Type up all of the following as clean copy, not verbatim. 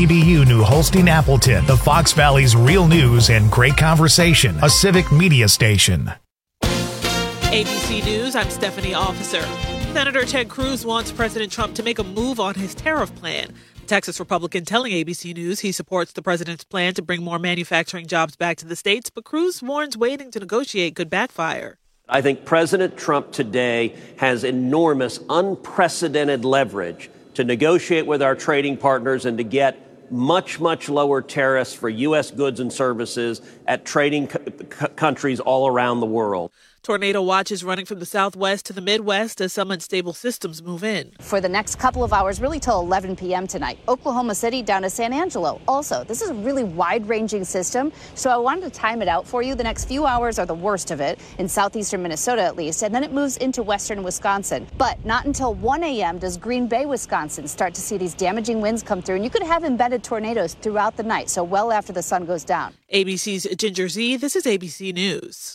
WDBU New Holstein Appleton, the Fox Valley's real news and great conversation, a civic media station. ABC News, I'm Stephanie Officer. Senator Ted Cruz wants President Trump to make a move on his tariff plan. The Texas Republican telling ABC News he supports the president's plan to bring more manufacturing jobs back to the states, but Cruz warns waiting to negotiate could backfire. I think President Trump today has enormous, unprecedented leverage to negotiate with our trading partners and to get much, much lower tariffs for U.S. goods and services at trading countries all around the world. Tornado watch is running from the southwest to the Midwest as some unstable systems move in. For the next couple of hours, really till 11 p.m. tonight, Oklahoma City down to San Angelo. Also, this is a really wide-ranging system, so I wanted to time it out for you. The next few hours are the worst of it, in southeastern Minnesota at least, and then it moves into western Wisconsin. But not until 1 a.m. does Green Bay, Wisconsin start to see these damaging winds come through, and you could have embedded tornadoes throughout the night, so well after the sun goes down. ABC's Ginger Z, this is ABC News.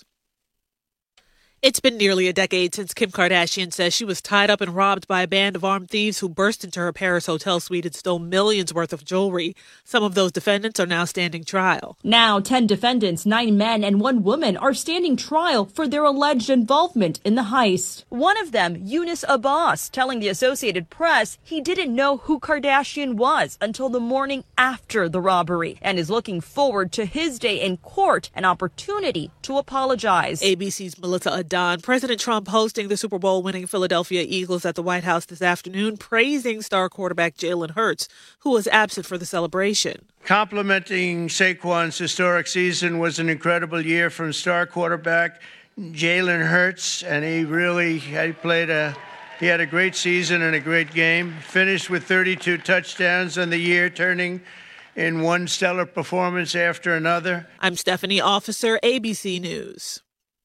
It's been nearly a decade since Kim Kardashian says she was tied up and robbed by a band of armed thieves who burst into her Paris hotel suite and stole millions worth of jewelry. Some of those defendants are now standing trial. Now, 10 defendants, 9 men and 1 woman are standing trial for their alleged involvement in the heist. One of them, Yunus Abbas, telling the Associated Press he didn't know who Kardashian was until the morning after the robbery and is looking forward to his day in court, an opportunity to apologize. ABC's Melissa Don. President Trump hosting the Super Bowl winning Philadelphia Eagles at the White House this afternoon, praising star quarterback Jalen Hurts, who was absent for the celebration. Complimenting Saquon's historic season was an incredible year from star quarterback Jalen Hurts, and he had a great season and a great game. Finished with 32 touchdowns on the year, turning in one stellar performance after another. I'm Stephanie Officer, ABC News.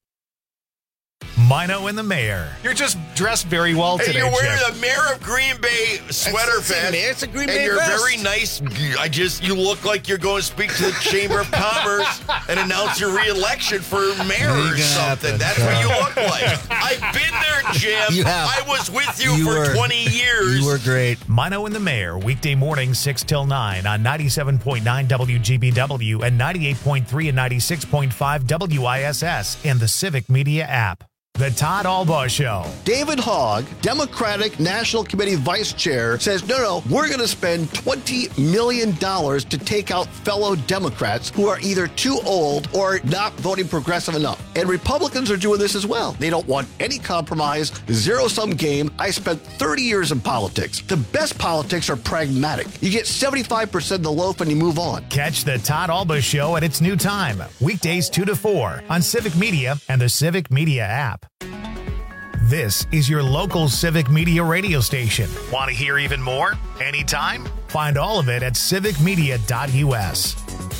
Mino and the mayor. You're just dressed very well today, You're wearing Chip. the Mayor of Green Bay sweater vest. It's a Green Bay and you're vest. very nice. You look like you're going to speak to the Chamber of Commerce and announce your re-election for mayor or something. That's what you look like. I've been there, Jim. You have. I was with you for 20 years. You were great. Mino and the mayor, weekday mornings 6 till 9 on 97.9 WGBW and 98.3 and 96.5 WISS and the Civic Media app. The Todd Albaugh Show. David Hogg, Democratic National Committee Vice Chair, says, no, we're going to spend $20 million to take out fellow Democrats who are either too old or not voting progressive enough. And Republicans are doing this as well. They don't want any compromise, zero-sum game. I spent 30 years in politics. The best politics are pragmatic. You get 75% of the loaf and you move on. Catch the Todd Albaugh Show at its new time, weekdays 2 to 4 on Civic Media and the Civic Media app. This is your local Civic Media radio station. Want to hear even more? Anytime? Find all of it at civicmedia.us.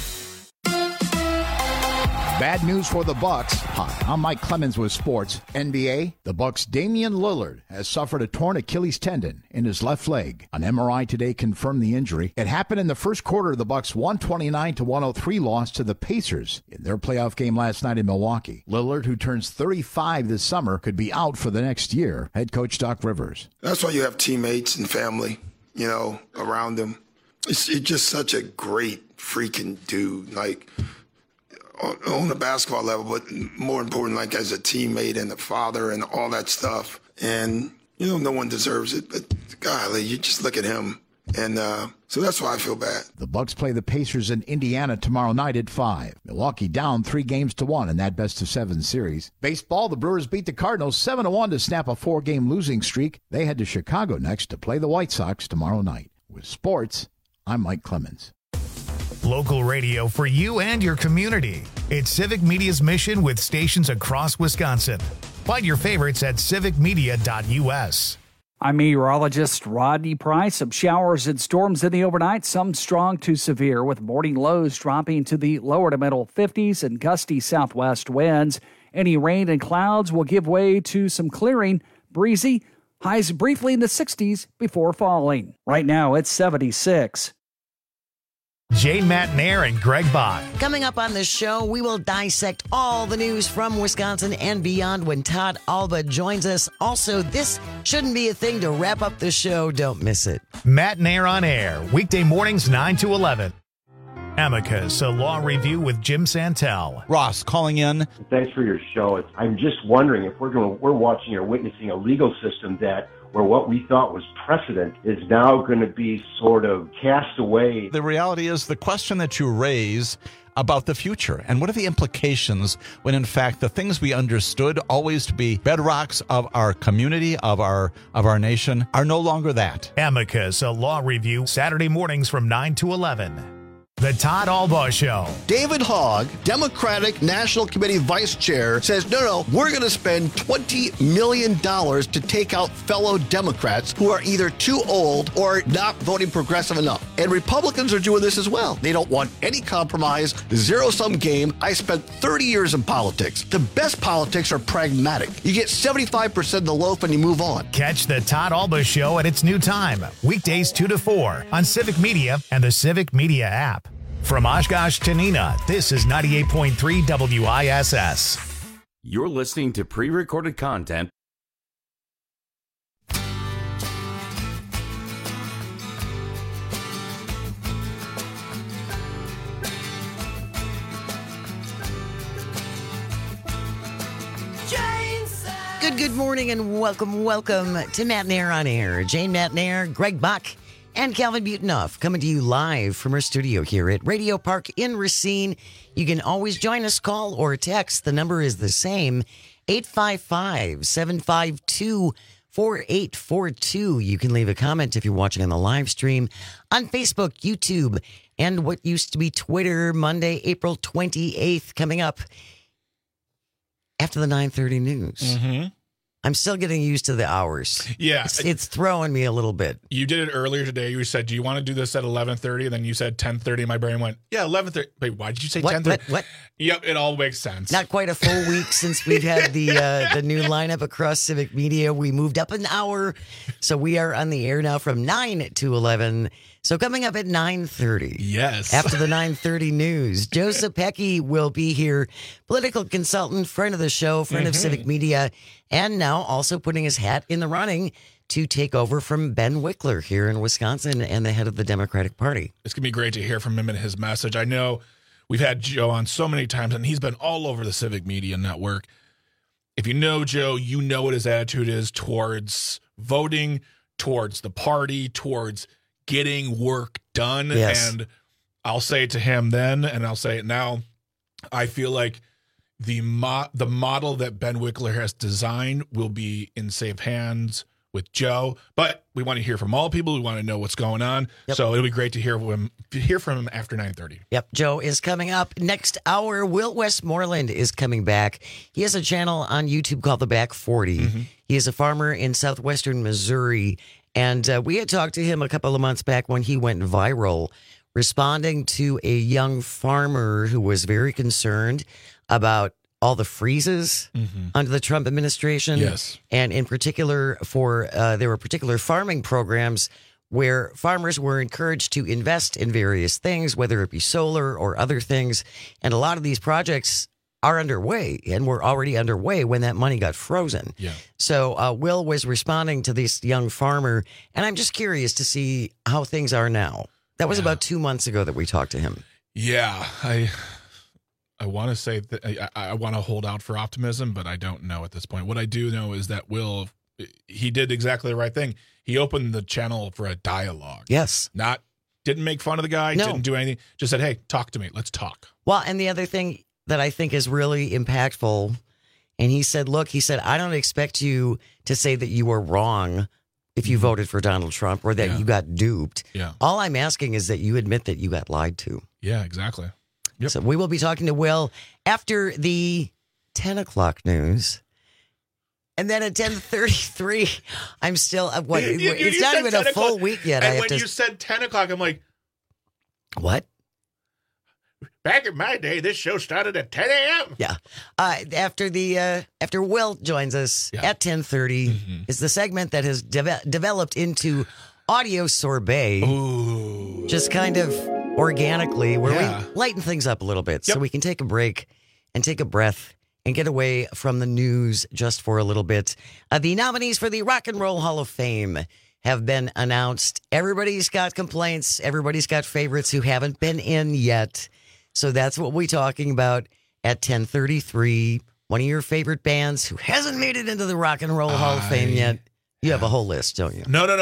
Bad news for the Bucks. Hi, I'm Mike Clemens with sports. NBA, the Bucks' Damian Lillard has suffered a torn Achilles tendon in his left leg. An MRI today confirmed the injury. It happened in the first quarter of the Bucks' 129-103 loss to the Pacers in their playoff game last night in Milwaukee. Lillard, who turns 35 this summer, could be out for the next year. Head coach Doc Rivers. That's why you have teammates and family, around him. It's just such a great freaking dude. Like, on a basketball level, but more important, like as a teammate and a father and all that stuff. And, no one deserves it, but golly, you just look at him. And so that's why I feel bad. The Bucks play the Pacers in Indiana tomorrow night at 5. Milwaukee down 3-1 in that best-of-7 series. Baseball, the Brewers beat the Cardinals 7-1 to snap a 4-game losing streak. They head to Chicago next to play the White Sox tomorrow night. With sports, I'm Mike Clemens. Local radio for you and your community. It's Civic Media's mission with stations across Wisconsin. Find your favorites at civicmedia.us. I'm meteorologist Rodney Price. Some showers and storms in the overnight, some strong to severe, with morning lows dropping to the lower to middle 50s and gusty southwest winds. Any rain and clouds will give way to some clearing, breezy, highs briefly in the 60s before falling. Right now, it's 76. Jane Matnair and Greg Bach. Coming up on the show, we will dissect all the news from Wisconsin and beyond when Todd Alba joins us. Also, this shouldn't be a thing to wrap up the show. Don't miss it. Matnair on air, weekday mornings 9 to 11. Amicus, a law review with Jim Santel. Ross calling in. Thanks for your show. I'm just wondering if we're watching or witnessing a legal system where what we thought was precedent is now going to be sort of cast away. The reality is the question that you raise about the future and what are the implications when in fact the things we understood always to be bedrocks of our community, of our nation, are no longer that. Amicus, a law review, Saturday mornings from 9 to 11. The Todd Alba Show. David Hogg, Democratic National Committee Vice Chair, says, no, we're going to spend $20 million to take out fellow Democrats who are either too old or not voting progressive enough. And Republicans are doing this as well. They don't want any compromise, zero-sum game. I spent 30 years in politics. The best politics are pragmatic. You get 75% of the loaf and you move on. Catch the Todd Alba Show at its new time, weekdays 2 to 4 on Civic Media and the Civic Media app. From Oshkosh to Neenah, this is 98.3 WISS. You're listening to pre-recorded content. Good morning and welcome to Matnair on Air. Jane Matnair, Greg Bach, and Calvin Butenoff coming to you live from our studio here at Radio Park in Racine. You can always join us, call or text. The number is the same, 855-752-4842. You can leave a comment if you're watching on the live stream on Facebook, YouTube, and what used to be Twitter. Monday, April 28th, coming up after the 9:30 news. Mm-hmm. I'm still getting used to the hours. Yeah. It's throwing me a little bit. You did it earlier today. You said, do you want to do this at 11:30? And then you said 10:30. My brain went, yeah, 11:30. Wait, why did you say 10:30? What? Yep, it all makes sense. Not quite a full week since we've had the new lineup across Civic Media. We moved up an hour. So we are on the air now from 9 to 11. So coming up at 9:30. Yes. After the 9:30 news, Joe Zepecki will be here, political consultant, friend of the show, friend of Civic Media, and now also putting his hat in the running to take over from Ben Wickler here in Wisconsin and the head of the Democratic Party. It's going to be great to hear from him and his message. I know we've had Joe on so many times, and he's been all over the Civic Media Network. If you know Joe, you know what his attitude is towards voting, towards the party, towards getting work done. Yes. And I'll say it to him then, and I'll say it now. I feel like the model that Ben Wickler has designed will be in safe hands with Joe, but we want to hear from all people. We want to know what's going on. Yep. So it'll be great to hear from him after 9:30. Yep, Joe is coming up next hour. Will Westmoreland is coming back. He has a channel on YouTube called The Back 40. Mm-hmm. He is a farmer in southwestern Missouri, and we had talked to him a couple of months back when he went viral, responding to a young farmer who was very concerned about all the freezes under the Trump administration. Yes. And in particular, there were particular farming programs where farmers were encouraged to invest in various things, whether it be solar or other things. And a lot of these projects are underway and were already underway when that money got frozen. Yeah. So Will was responding to this young farmer, and I'm just curious to see how things are now. That was about 2 months ago that we talked to him. Yeah, I want to say that I want to hold out for optimism, but I don't know at this point. What I do know is that Will, he did exactly the right thing. He opened the channel for a dialogue. Yes. Didn't make fun of the guy, No. didn't do anything. Just said, hey, talk to me. Let's talk. Well, and the other thing that I think is really impactful, and he said, I don't expect you to say that you were wrong if you voted for Donald Trump or that you got duped. Yeah. All I'm asking is that you admit that you got lied to. Yeah, exactly. Yep. So we will be talking to Will after the 10 o'clock news. And then at 10:33, I'm still, it's not even a full week yet. And when you said 10 o'clock, I'm like, what? Back in my day, this show started at 10 a.m. Yeah. After Will joins us at 10:30 is the segment that has developed into audio sorbet. Ooh. Just kind of organically, where Yeah. we lighten things up a little bit so we can take a break and take a breath and get away from the news just for a little bit. The nominees for the Rock and Roll Hall of Fame have been announced. Everybody's got complaints. Everybody's got favorites who haven't been in yet. So that's what we're talking about at 10:33. One of your favorite bands who hasn't made it into the Rock and Roll Hall of Fame yet. You have a whole list, don't you? No.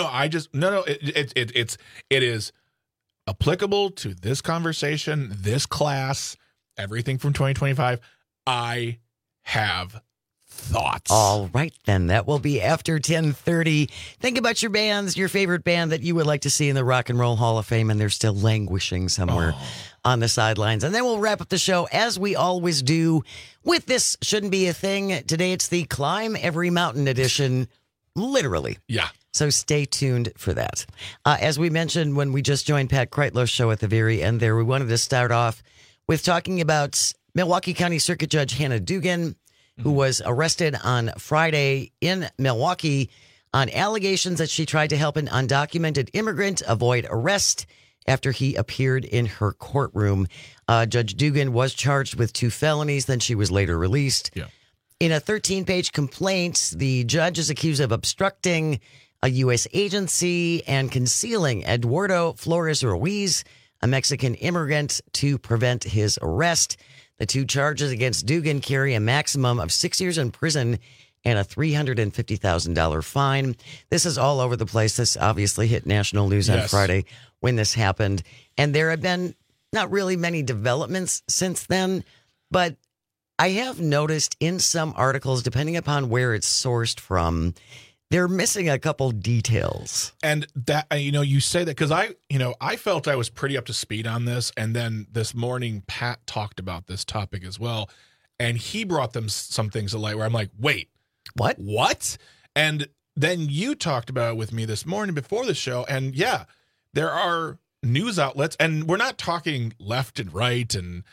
It is applicable to this conversation, this class, everything from 2025. I have thoughts. All right, then. That will be after 10:30. Think about your bands, your favorite band that you would like to see in the Rock and Roll Hall of Fame, and they're still languishing somewhere on the sidelines. And then we'll wrap up the show, as we always do, with This Shouldn't Be a Thing. Today, it's the Climb Every Mountain edition, literally. Yeah. So stay tuned for that. As we mentioned when we just joined Pat Kreitlow's show at the very end there, we wanted to start off with talking about Milwaukee County Circuit Judge Hannah Dugan, who was arrested on Friday in Milwaukee on allegations that she tried to help an undocumented immigrant avoid arrest after he appeared in her courtroom. Judge Dugan was charged with 2 felonies, then she was later released. Yeah. In a 13-page complaint, the judge is accused of obstructing a U.S. agency and concealing Eduardo Flores Ruiz, a Mexican immigrant, to prevent his arrest. The 2 charges against Dugan carry a maximum of 6 years in prison and a $350,000 fine. This is all over the place. This obviously hit national news on Friday when this happened. And there have been not really many developments since then, but I have noticed in some articles, depending upon where it's sourced from, they're missing a couple details. And that, you say that because I felt I was pretty up to speed on this. And then this morning, Pat talked about this topic as well. And he brought them some things to light where I'm like, wait, what? And then you talked about it with me this morning before the show. And yeah, there are news outlets, and we're not talking left and right and,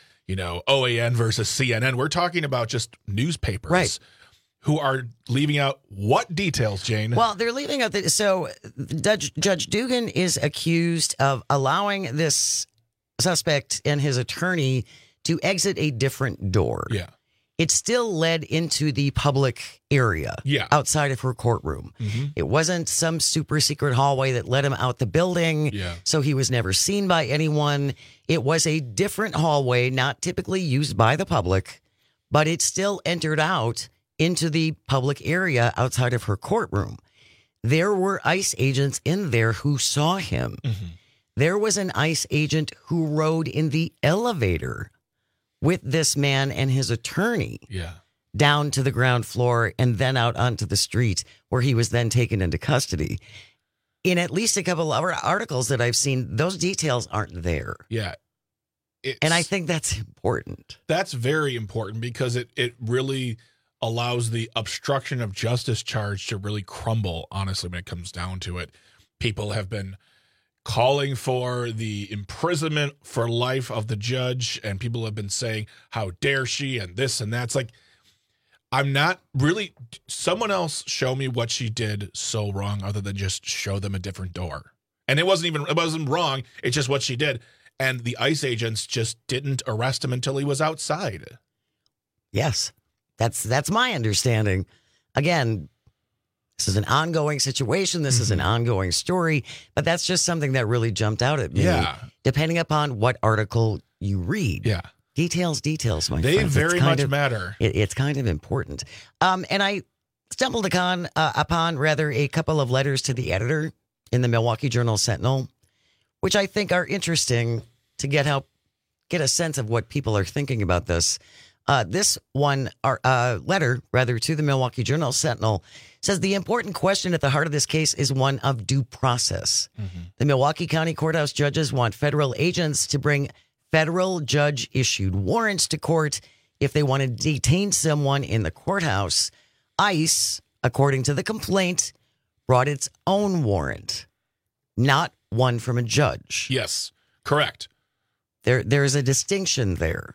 OAN versus CNN. We're talking about just newspapers. Right. Who are leaving out what details, Jane? Well, they're leaving out so Judge Dugan is accused of allowing this suspect and his attorney to exit a different door. Yeah. It still led into the public area outside of her courtroom. Mm-hmm. It wasn't some super secret hallway that led him out the building, so he was never seen by anyone. It was a different hallway, not typically used by the public, but it still entered out into the public area outside of her courtroom. There were ICE agents in there who saw him. Mm-hmm. There was an ICE agent who rode in the elevator with this man and his attorney down to the ground floor and then out onto the street, where he was then taken into custody. In at least a couple of articles that I've seen, those details aren't there. Yeah. And I think that's important. That's very important because it really allows the obstruction of justice charge to really crumble, honestly, when it comes down to it. People have been calling for the imprisonment for life of the judge, and people have been saying, how dare she, and this and that. It's like, I'm not really, someone else show me what she did so wrong other than just show them a different door. And it wasn't wrong, it's just what she did. And the ICE agents just didn't arrest him until he was outside. Yes. That's my understanding. Again, this is an ongoing situation. This is an ongoing story, but that's just something that really jumped out at me. Yeah. Depending upon what article you read. Yeah. Details, my They friends. very much matter. It's kind of important. And I stumbled upon a couple of letters to the editor in the Milwaukee Journal-Sentinel, which I think are interesting to get a sense of what people are thinking about this. This one letter to the Milwaukee Journal-Sentinel says the important question at the heart of this case is one of due process. Mm-hmm. The Milwaukee County Courthouse judges want federal agents to bring federal judge-issued warrants to court if they want to detain someone in the courthouse. ICE, according to the complaint, brought its own warrant, not one from a judge. Yes, correct. There is a distinction there.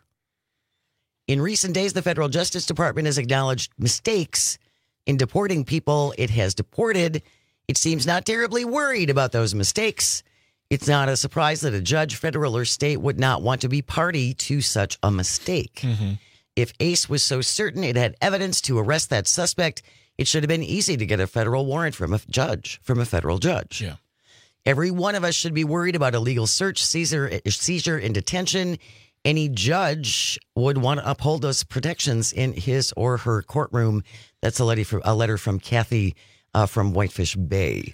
In recent days, the Federal Justice Department has acknowledged mistakes in deporting people it has deported. It seems not terribly worried about those mistakes. It's not a surprise that a judge, federal or state, would not want to be party to such a mistake. Mm-hmm. If Ace was so certain it had evidence to arrest that suspect, it should have been easy to get a federal warrant from a federal judge. Yeah. Every one of us should be worried about illegal search, seizure, and detention. Any judge would want to uphold those protections in his or her courtroom. That's a letter from Kathy from Whitefish Bay.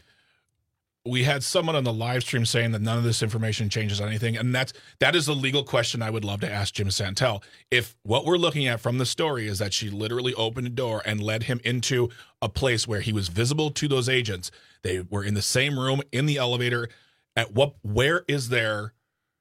We had someone on the live stream saying that none of this information changes anything, and that is a legal question I would love to ask Jim Santel. If what we're looking at from the story is that she literally opened a door and led him into a place where he was visible to those agents, they were in the same room in the elevator. Where is there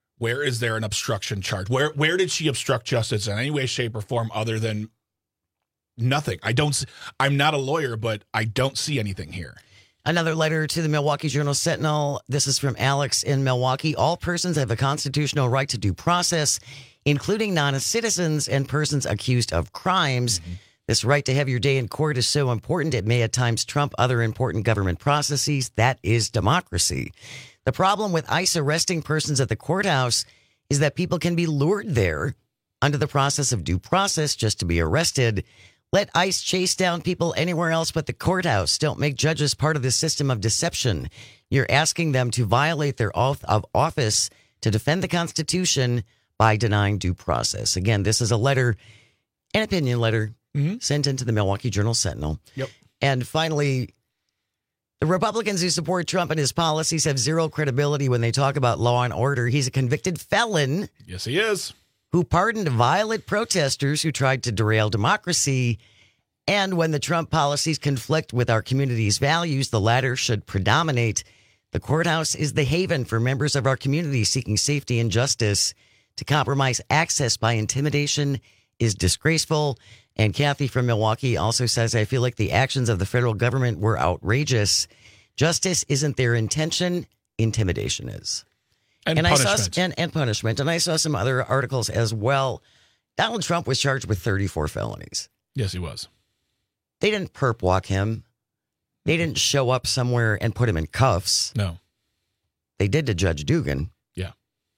an obstruction charge? Where did she obstruct justice in any way, shape, or form other than nothing? I'm not a lawyer, but I don't see anything here. Another letter to the Milwaukee Journal-Sentinel. This is from Alex in Milwaukee. All persons have a constitutional right to due process, including non-citizens and persons accused of crimes. Mm-hmm. This right to have your day in court is so important it may at times trump other important government processes. That is democracy. The problem with ICE arresting persons at the courthouse is that people can be lured there under the process of due process just to be arrested. Let ICE chase down people anywhere else but the courthouse. Don't make judges part of the system of deception. You're asking them to violate their oath of office to defend the Constitution by denying due process. Again, this is a letter, an opinion letter, sent into the Milwaukee Journal-Sentinel. Yep. And finally, the Republicans who support Trump and his policies have zero credibility when they talk about law and order. He's a convicted felon. Yes, he is. Who pardoned violent protesters who tried to derail democracy. And when the Trump policies conflict with our community's values, the latter should predominate. The courthouse is the haven for members of our community seeking safety and justice. To compromise access by intimidation is disgraceful. And Kathy from Milwaukee also says, I feel like the actions of the federal government were outrageous. Justice isn't their intention. Intimidation is. And punishment. And punishment. And I saw some other articles as well. Donald Trump was charged with 34 felonies. Yes, he was. They didn't perp walk him. They didn't show up somewhere and put him in cuffs. No. They did to Judge Dugan. Yeah.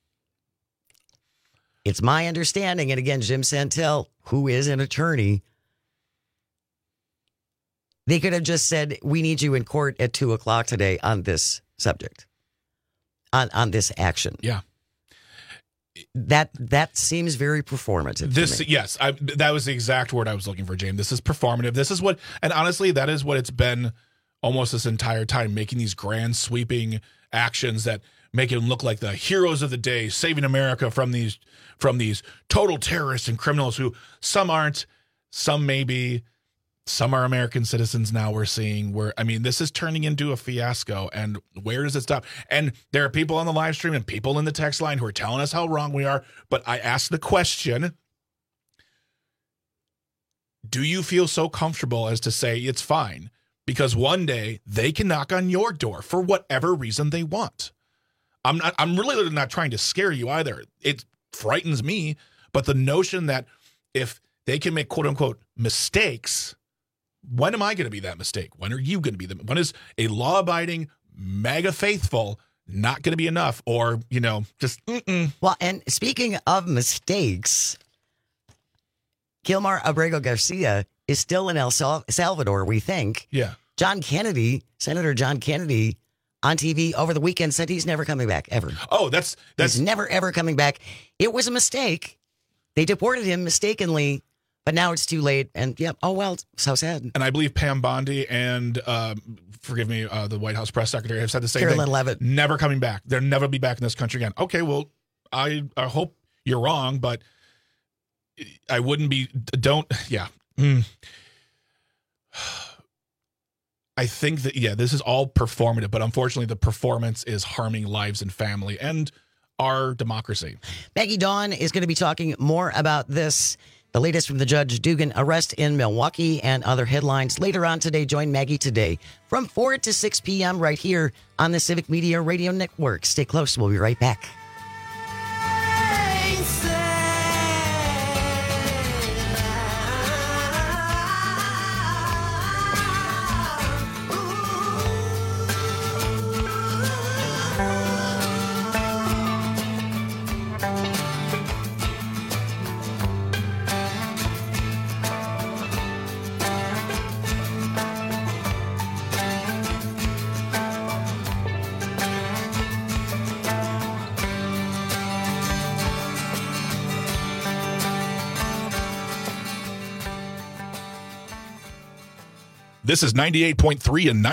It's my understanding, and again, Jim Santel, who is an attorney, they could have just said, we need you in court at 2:00 today on this subject. On this action. Yeah. That seems very performative. Yes, that was the exact word I was looking for, James. This is performative. This is what, and honestly, that is what it's been almost this entire time, making these grand sweeping actions that make it look like the heroes of the day, saving America from these total terrorists and criminals who some aren't, some maybe. Some are American citizens now we're seeing this is turning into a fiasco. And where does it stop? And there are people on the live stream and people in the text line who are telling us how wrong we are. But I ask the question, do you feel so comfortable as to say it's fine? Because one day they can knock on your door for whatever reason they want. I'm really not trying to scare you either. It frightens me. But the notion that if they can make quote unquote mistakes, when am I going to be that mistake? When are you going to be when is a law-abiding, MAGA faithful not going to be enough? Or, just Well, and speaking of mistakes, Gilmar Abrego Garcia is still in El Salvador, we think. Yeah. Senator John Kennedy, on TV over the weekend said he's never coming back, ever. Oh, that's He's never, ever coming back. It was a mistake. They deported him mistakenly. But now it's too late, and oh well, so sad. And I believe Pam Bondi and, forgive me, the White House press secretary have said the same Carolyn thing. Leavitt. Never coming back. They'll never be back in this country again. Okay, well, I hope you're wrong, but I wouldn't be, I think that, this is all performative, but unfortunately the performance is harming lives and family and our democracy. Maggie Dawn is going to be talking more about this. The latest from the Judge Dugan arrest in Milwaukee and other headlines later on today. Join Maggie today from 4 to 6 p.m. right here on the Civic Media Radio Network. Stay close. We'll be right back. This is 98.3 and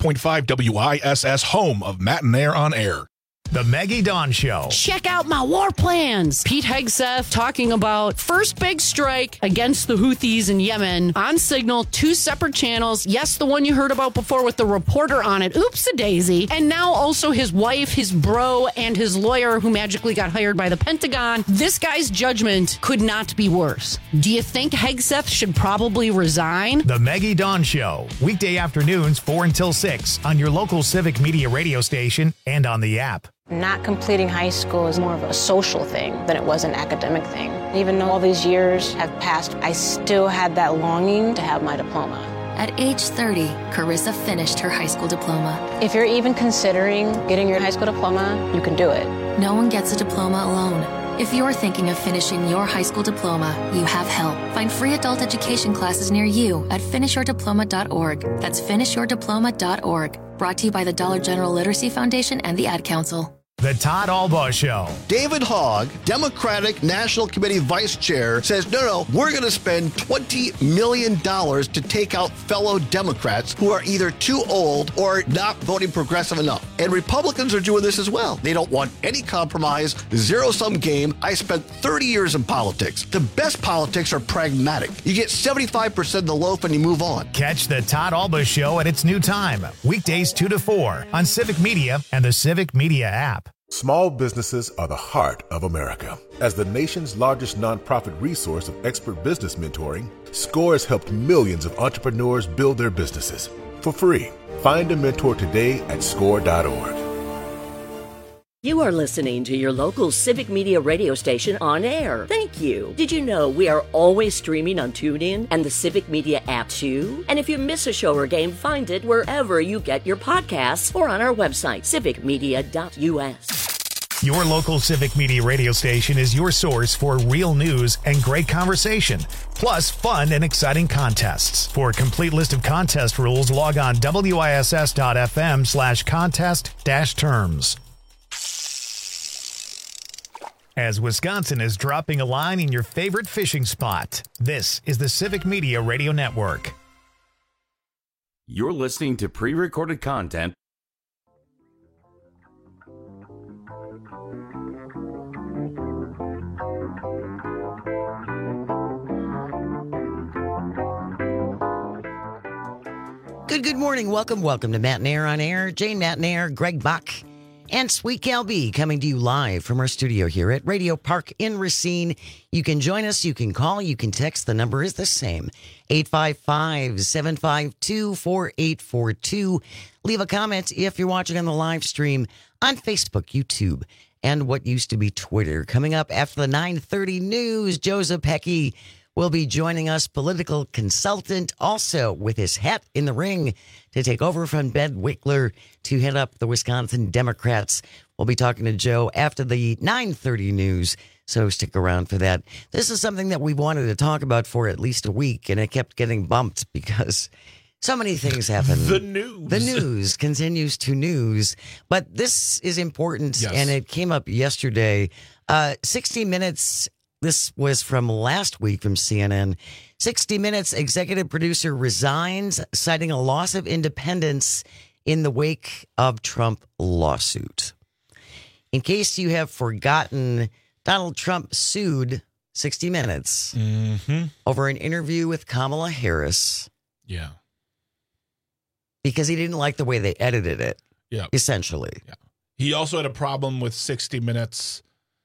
96.5 WISS, home of Matt and Air on Air. The Maggie Dawn Show. Check out my war plans. Pete Hegseth talking about first big strike against the Houthis in Yemen on Signal, 2 separate channels. Yes, the one you heard about before with the reporter on it. Oops-a-daisy. And now also his wife, his bro, and his lawyer who magically got hired by the Pentagon. This guy's judgment could not be worse. Do you think Hegseth should probably resign? The Maggie Dawn Show. Weekday afternoons 4 until 6 on your local Civic Media radio station and on the app. Not completing high school is more of a social thing than it was an academic thing. Even though all these years have passed, I still had that longing to have my diploma. At age 30, Carissa finished her high school diploma. If you're even considering getting your high school diploma, you can do it. No one gets a diploma alone. If you're thinking of finishing your high school diploma, you have help. Find free adult education classes near you at finishyourdiploma.org. That's finishyourdiploma.org. Brought to you by the Dollar General Literacy Foundation and the Ad Council. The Todd Albaugh Show. David Hogg, Democratic National Committee Vice Chair, says, no, we're going to spend $20 million to take out fellow Democrats who are either too old or not voting progressive enough. And Republicans are doing this as well. They don't want any compromise, zero-sum game. I spent 30 years in politics. The best politics are pragmatic. You get 75% of the loaf and you move on. Catch the Todd Albaugh Show at its new time, weekdays 2 to 4 on Civic Media and the Civic Media app. Small businesses are the heart of America. As the nation's largest nonprofit resource of expert business mentoring, SCORE has helped millions of entrepreneurs build their businesses for free. Find a mentor today at score.org. You are listening to your local Civic Media radio station on air. Thank you. Did you know we are always streaming on TuneIn and the Civic Media app too? And if you miss a show or game, find it wherever you get your podcasts or on our website, civicmedia.us. Your local Civic Media radio station is your source for real news and great conversation, plus fun and exciting contests. For a complete list of contest rules, log on wiss.fm/contest-terms. As Wisconsin is dropping a line in your favorite fishing spot, this is the Civic Media Radio Network. You're listening to pre-recorded content. Good morning. Welcome to Matt and Air on Air. Jane Matt and Air, Greg Bach, and Sweet Cal B coming to you live from our studio here at Radio Park in Racine. You can join us, you can call, you can text. The number is the same, 855-752-4842. Leave a comment if you're watching on the live stream on Facebook, YouTube, and what used to be Twitter. Coming up after the 9:30 news, Joe Zepecki will be joining us, political consultant, also with his hat in the ring to take over from Ben Wickler to head up the Wisconsin Democrats. We'll be talking to Joe after the 9:30 news, so stick around for that. This is something that we wanted to talk about for at least a week, and it kept getting bumped because so many things happen. The news continues to news, but this is important, Yes. and it came up yesterday. 60 Minutes. This was from last week from CNN. 60 Minutes executive producer resigns, citing a loss of independence in the wake of Trump lawsuit. In case you have forgotten, Donald Trump sued 60 Minutes over an interview with Kamala Harris. Yeah. Because he didn't like the way they edited it, essentially. Yeah. He also had a problem with 60 Minutes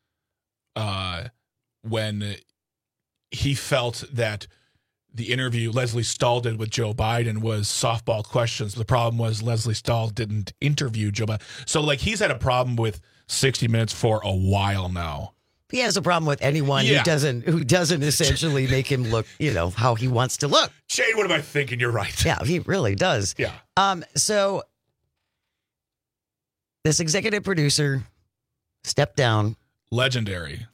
when he felt that the interview Leslie Stahl did with Joe Biden was softball questions. The problem was Leslie Stahl didn't interview Joe Biden. So, like, he's had a problem with 60 Minutes for a while now. He has a problem with anyone who doesn't essentially make him look, how he wants to look. Shane, what am I thinking? You're right. Yeah, he really does. Yeah. So this executive producer stepped down. Legendary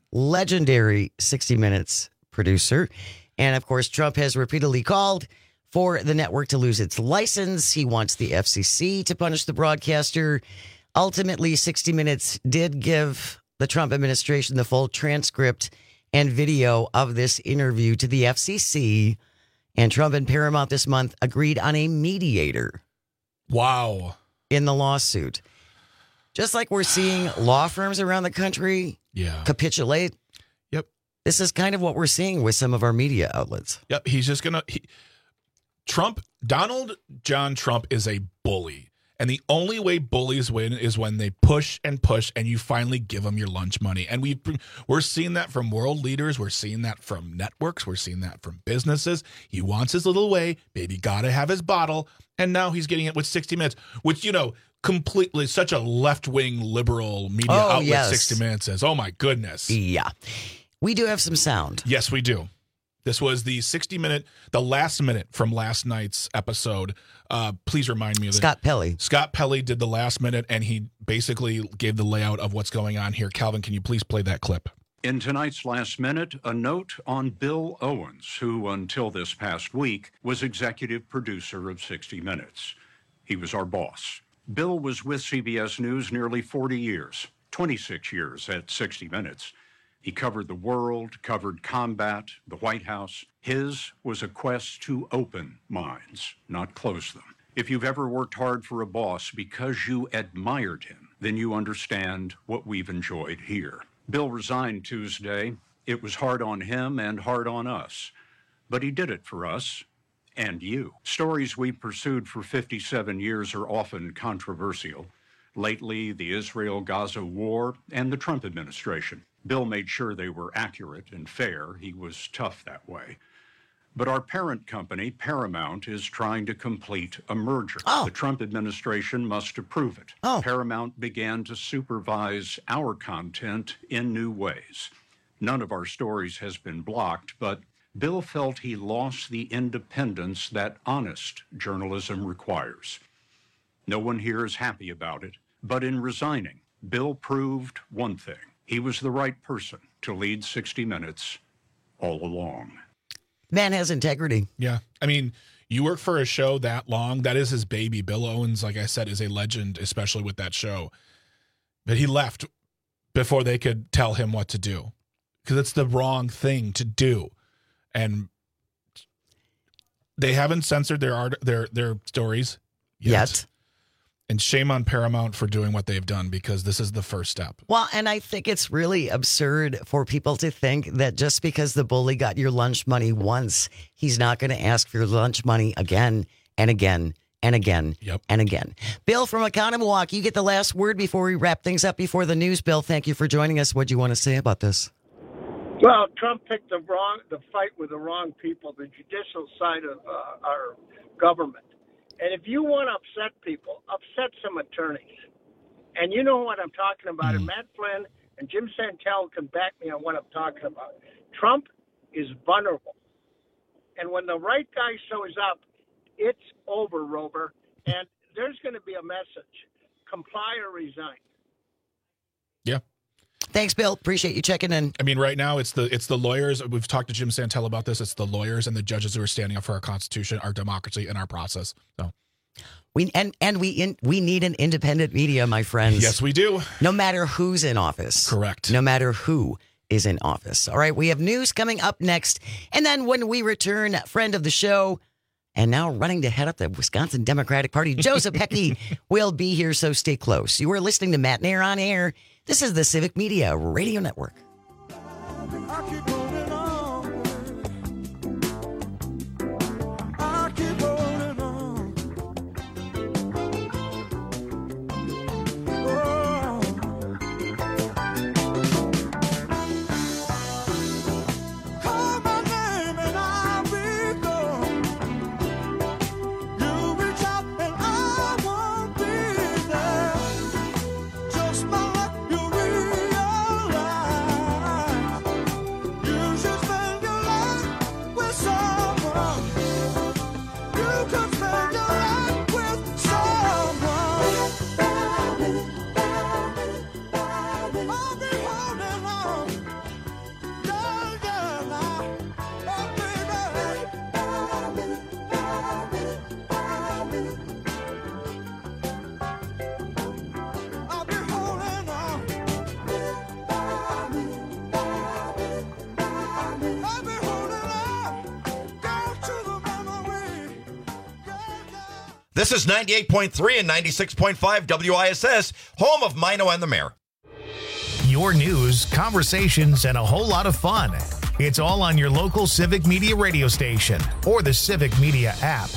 60 Minutes producer. And of course, Trump has repeatedly called for the network to lose its license. He wants the FCC to punish the broadcaster. Ultimately, 60 Minutes did give the Trump administration the full transcript and video of this interview to the FCC. And Trump and Paramount this month agreed on a mediator. Wow. In the lawsuit. Just like we're seeing law firms around the country capitulate. Yep. This is kind of what we're seeing with some of our media outlets. Yep. He's just going to... Donald John Trump is a bully. And the only way bullies win is when they push and you finally give them your lunch money. And we're seeing that from world leaders. We're seeing that from networks. We're seeing that from businesses. He wants his little way. Baby got to have his bottle. And now he's getting it with 60 Minutes, which, completely such a left-wing liberal media outlet. Yes. 60 Minutes says, oh, my goodness. Yeah. We do have some sound. Yes, we do. This was the 60-minute, the last minute from last night's episode. Please remind me of Scott Pelley. Scott Pelley did the last minute, and he basically gave the layout of what's going on here. Calvin, can you please play that clip? In tonight's last minute, a note on Bill Owens, who until this past week was executive producer of 60 Minutes. He was our boss. Bill was with CBS News nearly 40 years, 26 years at 60 Minutes. He covered the world, covered combat, the White House. His was a quest to open minds, not close them. If you've ever worked hard for a boss because you admired him, then you understand what we've enjoyed here. Bill resigned Tuesday. It was hard on him and hard on us. But he did it for us and you. Stories we pursued for 57 years are often controversial. Lately, the Israel-Gaza war and the Trump administration. Bill made sure they were accurate and fair. He was tough that way. But our parent company, Paramount, is trying to complete a merger. The Trump administration must approve it. Paramount began to supervise our content in new ways. None of our stories has been blocked, but Bill felt he lost the independence that honest journalism requires. No one here is happy about it, but in resigning, Bill proved one thing. He was the right person to lead 60 Minutes all along. Man has integrity. Yeah. I mean, you work for a show that long. That is his baby. Bill Owens, like I said, is a legend, especially with that show. But he left before they could tell him what to do because it's the wrong thing to do. And they haven't censored their stories yet. And shame on Paramount for doing what they've done because this is the first step. Well, and I think it's really absurd for people to think that just because the bully got your lunch money once, he's not going to ask for your lunch money again and again and again and again. Bill from Oconomowoc, you get the last word before we wrap things up before the news. Bill, thank you for joining us. What do you want to say about this? Well, Trump picked the fight with the wrong people, the judicial side of our government. And if you want to upset people, upset some attorneys. And you know what I'm talking about. And Matt Flynn and Jim Santel can back me on what I'm talking about. Trump is vulnerable. And when the right guy shows up, it's over, Rover. And there's going to be a message. Comply or resign. Yeah. Thanks, Bill. Appreciate you checking in. I mean, right now it's the lawyers. We've talked to Jim Santel about this. It's the lawyers and the judges who are standing up for our Constitution, our democracy, and our process. So we need an independent media, my friends. Yes, we do. No matter who's in office. Correct. No matter who is in office. All right, we have news coming up next. And then when we return, friend of the show, and now running to head up the Wisconsin Democratic Party, Joseph Hecky will be here, so stay close. You are listening to Matt Nair on Air. This is the Civic Media Radio Network. Just my luck, you realize This is 98.3 and 96.5 WISS, home of Mino and the Mayor. Your news, conversations, and a whole lot of fun. It's all on your local Civic Media radio station or the Civic Media app.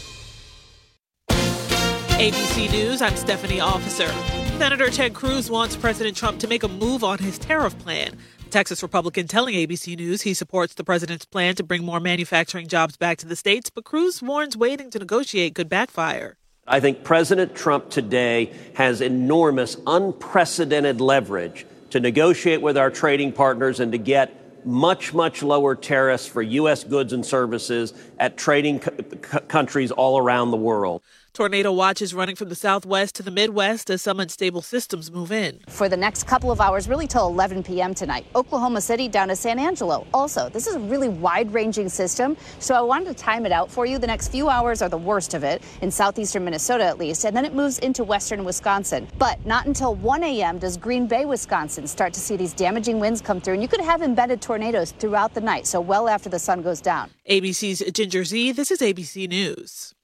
ABC News, I'm Stephanie Officer. Senator Ted Cruz wants President Trump to make a move on his tariff plan. The Texas Republican telling ABC News he supports the president's plan to bring more manufacturing jobs back to the states, but Cruz warns waiting to negotiate could backfire. I think President Trump today has enormous, unprecedented leverage to negotiate with our trading partners and to get much, much lower tariffs for U.S. goods and services at trading countries all around the world. Tornado watch is running from the southwest to the Midwest as some unstable systems move in. For the next couple of hours, really till 11 p.m. tonight, Oklahoma City down to San Angelo. Also, this is a really wide-ranging system, so I wanted to time it out for you. The next few hours are the worst of it, in southeastern Minnesota at least, and then it moves into western Wisconsin. But not until 1 a.m. does Green Bay, Wisconsin start to see these damaging winds come through, and you could have embedded tornadoes throughout the night, so well after the sun goes down. ABC's Ginger Z, this is ABC News.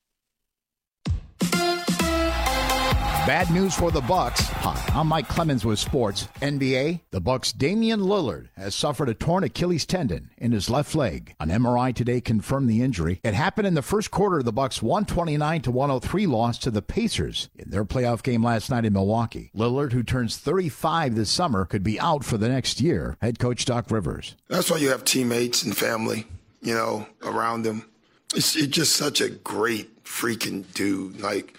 Bad news for the Bucks. Hi, I'm Mike Clemens with sports. NBA, the Bucks' Damian Lillard has suffered a torn Achilles tendon in his left leg. An MRI today confirmed the injury. It happened in the first quarter of the Bucks' 129-103 loss to the Pacers in their playoff game last night in Milwaukee. Lillard, who turns 35 this summer, could be out for the next year. Head coach Doc Rivers. That's why you have teammates and family, around him. It's just such a great freaking dude. Like,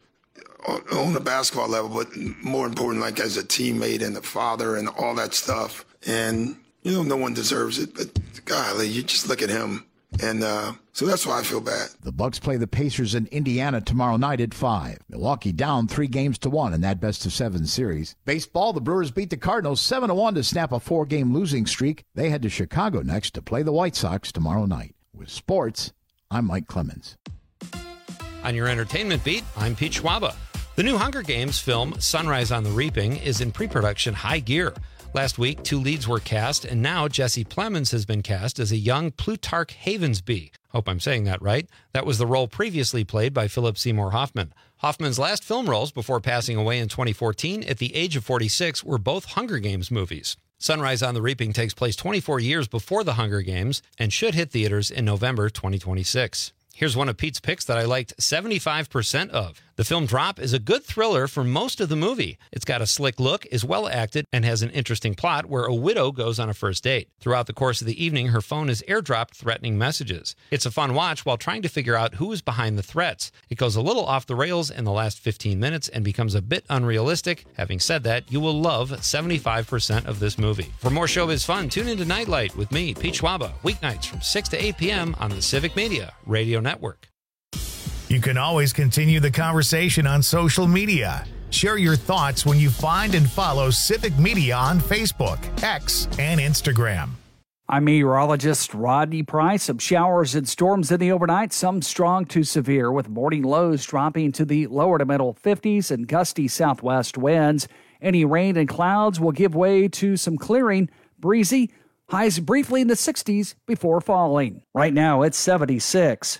on the basketball level, but more important, like as a teammate and a father and all that stuff. And, no one deserves it, but golly, you just look at him. And so that's why I feel bad. The Bucks play the Pacers in Indiana tomorrow night at 5. Milwaukee down 3-1 in that best-of-7 series. Baseball, the Brewers beat the Cardinals 7-1 to snap a 4-game losing streak. They head to Chicago next to play the White Sox tomorrow night. With sports, I'm Mike Clemens. On your entertainment beat, I'm Pete Schwaba. The new Hunger Games film, Sunrise on the Reaping, is in pre-production high gear. Last week, 2 leads were cast, and now Jesse Plemons has been cast as a young Plutarch Havensby. Hope I'm saying that right. That was the role previously played by Philip Seymour Hoffman. Hoffman's last film roles before passing away in 2014 at the age of 46 were both Hunger Games movies. Sunrise on the Reaping takes place 24 years before the Hunger Games and should hit theaters in November 2026. Here's one of Pete's picks that I liked 75% of. The film Drop is a good thriller for most of the movie. It's got a slick look, is well acted, and has an interesting plot where a widow goes on a first date. Throughout the course of the evening, her phone is airdropped threatening messages. It's a fun watch while trying to figure out who is behind the threats. It goes a little off the rails in the last 15 minutes and becomes a bit unrealistic. Having said that, you will love 75% of this movie. For more showbiz fun, tune into Nightlight with me, Pete Schwaba, weeknights from 6 to 8 p.m. on the Civic Media Radio Network. You can always continue the conversation on social media. Share your thoughts when you find and follow Civic Media on Facebook, X, and Instagram. I'm meteorologist Rodney Price. Some showers and storms in the overnight, some strong to severe, with morning lows dropping to the lower to middle 50s and gusty southwest winds. Any rain and clouds will give way to some clearing, breezy, highs briefly in the 60s before falling. Right now, it's 76.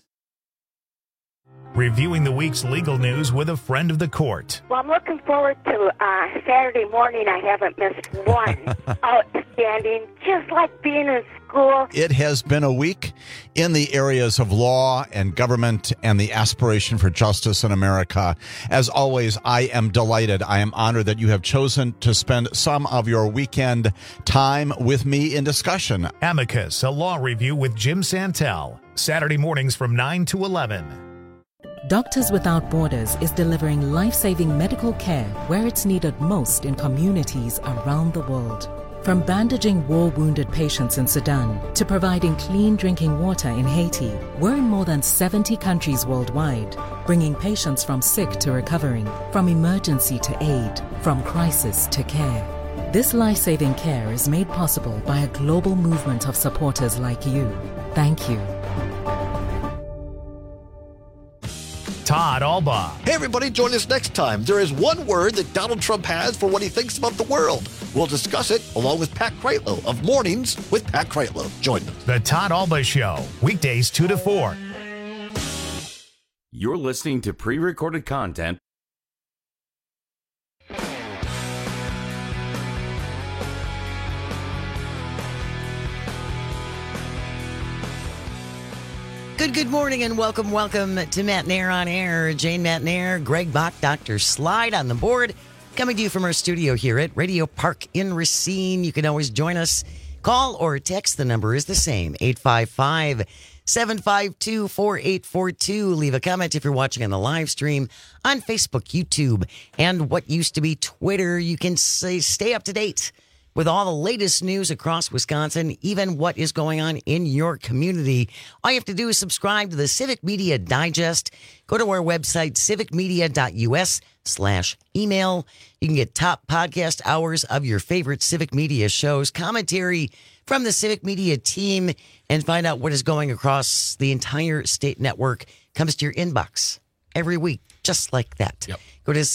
Reviewing the week's legal news with a friend of the court. Well, I'm looking forward to Saturday morning. I haven't missed one. Outstanding, just like being in school. It has been a week in the areas of law and government and the aspiration for justice in America. As always, I am delighted. I am honored that you have chosen to spend some of your weekend time with me in discussion. Amicus, a law review with Jim Santel. Saturday mornings from 9 to 11. Doctors Without Borders is delivering life-saving medical care where it's needed most in communities around the world. From bandaging war-wounded patients in Sudan to providing clean drinking water in Haiti, we're in more than 70 countries worldwide, bringing patients from sick to recovering, from emergency to aid, from crisis to care. This life-saving care is made possible by a global movement of supporters like you. Thank you. Todd Albaugh. Hey, everybody, join us next time. There is one word that Donald Trump has for what he thinks about the world. We'll discuss it along with Pat Kreitlow of Mornings with Pat Kreitlow. Join us. The Todd Albaugh Show, weekdays 2 to 4. You're listening to pre-recorded content. Good morning and welcome to Matt Nair on Air. Jane Matt Nair, Greg Bach, Dr. Slide on the board. Coming to you from our studio here at Radio Park in Racine. You can always join us. Call or text. The number is the same, 855-752-4842. Leave a comment if you're watching on the live stream on Facebook, YouTube, and what used to be Twitter. You can stay up to date with all the latest news across Wisconsin, even what is going on in your community. All you have to do is subscribe to the Civic Media Digest. Go to our website, civicmedia.us/email. You can get top podcast hours of your favorite Civic Media shows, commentary from the Civic Media team, and find out what is going across the entire state network. Comes to your inbox every week, just like that. Yep. Go to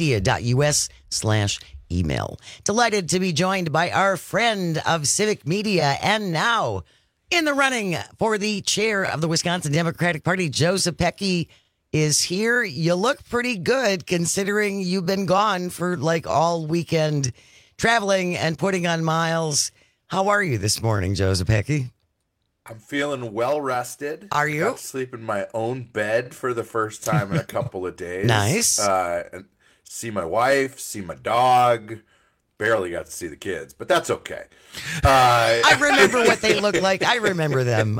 civicmedia.us/email. Delighted to be joined by our friend of Civic Media and now in the running for the chair of the Wisconsin Democratic Party, Joe Zepecki is here. You look pretty good considering you've been gone for like all weekend traveling and putting on miles. How are you this morning, Joe Zepecki? I'm feeling well rested. Are you? Got to sleep in my own bed for the first time in a couple of days. Nice. And see my wife, see my dog. Barely got to see the kids, but that's okay. I remember what they look like. I remember them.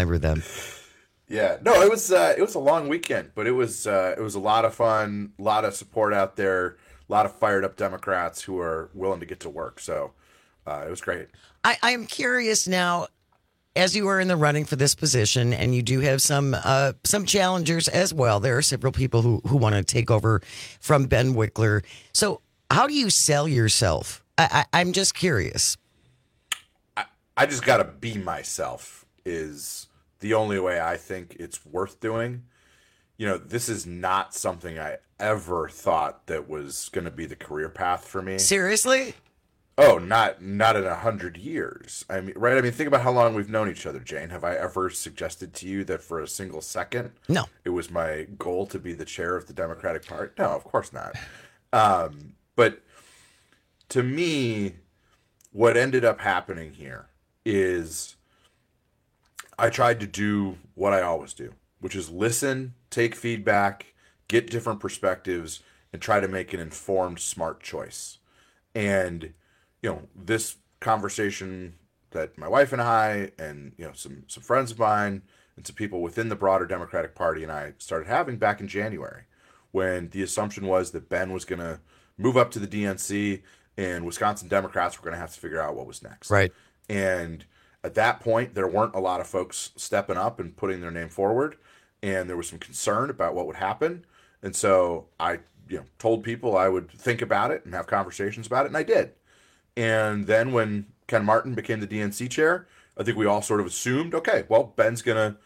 Yeah, no, it was a long weekend, but it was a lot of fun, a lot of support out there, a lot of fired up Democrats who are willing to get to work. So it was great. I am curious now, as you are in the running for this position, and you do have some challengers as well. There are several people who want to take over from Ben Wickler. So how do you sell yourself? I'm just curious. I just got to be myself is the only way I think it's worth doing. You know, this is not something I ever thought that was going to be the career path for me. Seriously? Oh, not in 100 years. I mean, right? I mean, think about how long we've known each other, Jane. Have I ever suggested to you that for a single second, no, it was my goal to be the chair of the Democratic Party? No, of course not. But to me, what ended up happening here is I tried to do what I always do, which is listen, take feedback, get different perspectives, and try to make an informed, smart choice. And you know, this conversation that my wife and I and, you know, some friends of mine and some people within the broader Democratic Party and I started having back in January, when the assumption was that Ben was going to move up to the DNC and Wisconsin Democrats were going to have to figure out what was next. Right. And at that point, there weren't a lot of folks stepping up and putting their name forward. And there was some concern about what would happen. And so I, told people I would think about it and have conversations about it. And I did. And then when Ken Martin became the DNC chair, I think we all sort of assumed, okay, well, Ben's gonna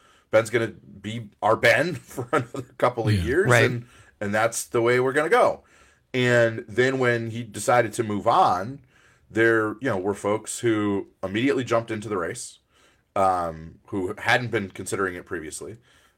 be our Ben for another couple of years, right. and that's the way we're gonna go. And then when he decided to move on, there were folks who immediately jumped into the race, who hadn't been considering it previously,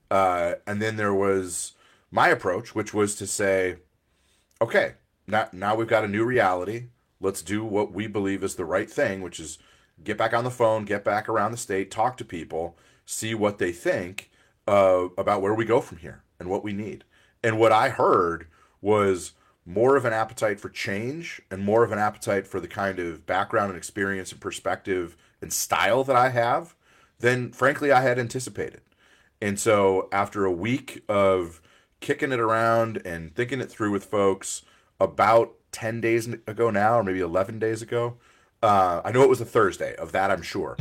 and then there was my approach, which was to say, okay, now we've got a new reality. Let's do what we believe is the right thing, which is get back on the phone, get back around the state, talk to people, see what they think about where we go from here and what we need. And what I heard was more of an appetite for change and more of an appetite for the kind of background and experience and perspective and style that I have than, frankly, I had anticipated. And so after a week of kicking it around and thinking it through with folks, about 10 days ago now, or maybe 11 days ago, I know it was a Thursday, of that I'm sure,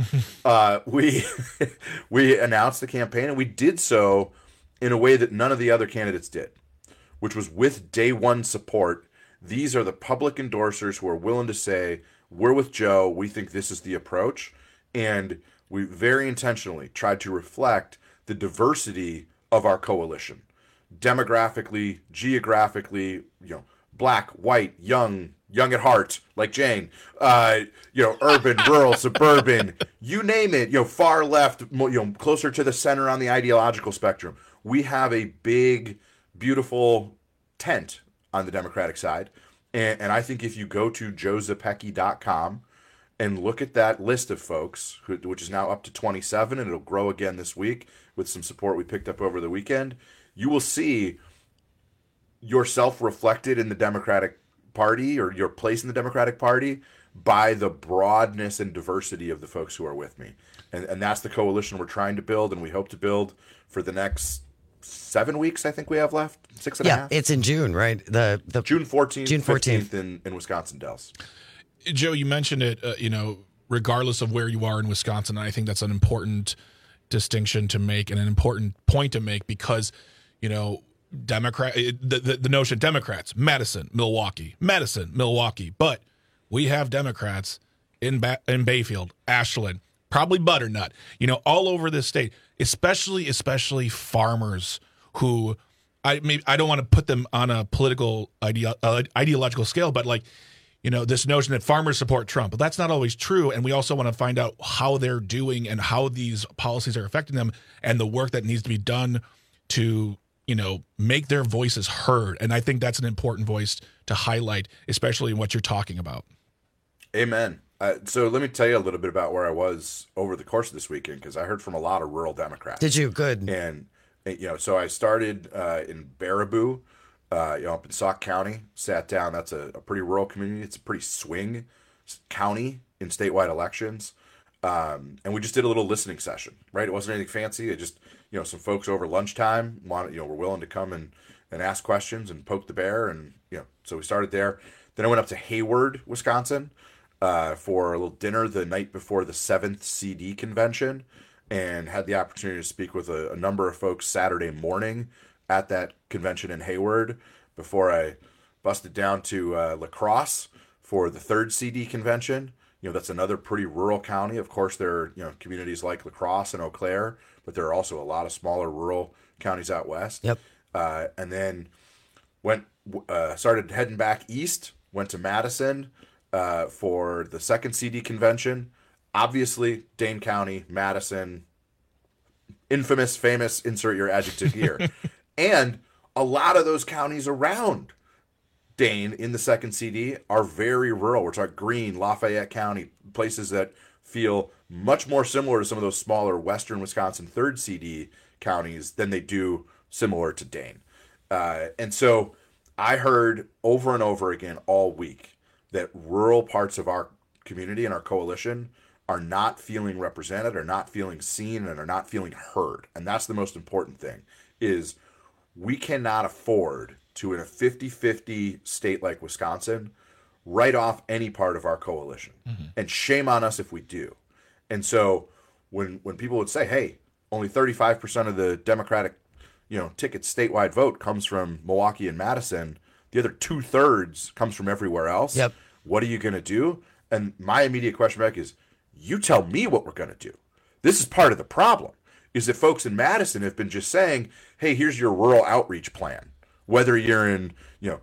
we announced the campaign, and we did so in a way that none of the other candidates did, which was with day one support. These are the public endorsers who are willing to say, we're with Joe, we think this is the approach, and we very intentionally tried to reflect the diversity of our coalition, demographically, geographically, Black, white, young, young at heart, like Jane, urban, rural, suburban, you name it, far left, closer to the center on the ideological spectrum. We have a big, beautiful tent on the Democratic side. And I think if you go to joezapecki.com and look at that list of folks, which is now up to 27, and it'll grow again this week with some support we picked up over the weekend, you will see yourself reflected in the Democratic Party or your place in the Democratic Party by the broadness and diversity of the folks who are with me. And that's the coalition we're trying to build, and we hope to build for the next 7 weeks, I think we have left. 6.5. Yeah, it's in June, right? The June 14th, June 14th. 15th in Wisconsin Dells. Joe, you mentioned it, regardless of where you are in Wisconsin, I think that's an important distinction to make and an important point to make because, the notion Democrats, Madison, Milwaukee, but we have Democrats in Bayfield, Ashland, probably Butternut, all over this state, especially farmers who I don't want to put them on a political ideological scale, but this notion that farmers support Trump, but that's not always true. And we also want to find out how they're doing and how these policies are affecting them and the work that needs to be done to, make their voices heard. And I think that's an important voice to highlight, especially in what you're talking about. Amen. So let me tell you a little bit about where I was over the course of this weekend, because I heard from a lot of rural Democrats. Did you? Good. And so I started in Baraboo, up in Sauk County, sat down. That's a pretty rural community. It's a pretty swing county in statewide elections. And we just did a little listening session, right? It wasn't anything fancy. It just, some folks over lunchtime were willing to come and ask questions and poke the bear. And, so we started there. Then I went up to Hayward, Wisconsin, for a little dinner the night before the 7th CD convention, and had the opportunity to speak with a number of folks Saturday morning at that convention in Hayward before I busted down to La Crosse for the 3rd CD convention. That's another pretty rural county. Of course, there are, communities like La Crosse and Eau Claire, but there are also a lot of smaller rural counties out west. Yep. And then started heading back east, went to Madison for the 2nd CD convention. Obviously, Dane County, Madison, infamous, famous, insert your adjective here. And a lot of those counties around Dane in the 2nd CD are very rural. We're talking Greene, Lafayette County, places that feel much more similar to some of those smaller western Wisconsin 3rd CD counties than they do similar to Dane. And so I heard over and over again all week that rural parts of our community and our coalition are not feeling represented, are not feeling seen, and are not feeling heard. And that's the most important thing, is we cannot afford to, in a 50-50 state like Wisconsin, write off any part of our coalition. Mm-hmm. And shame on us if we do. And so when people would say, hey, only 35% of the Democratic ticket statewide vote comes from Milwaukee and Madison, the other 2/3 comes from everywhere else. Yep. What are you going to do? And my immediate question back is, you tell me what we're going to do. This is part of the problem, is that folks in Madison have been just saying, hey, here's your rural outreach plan, whether you're in,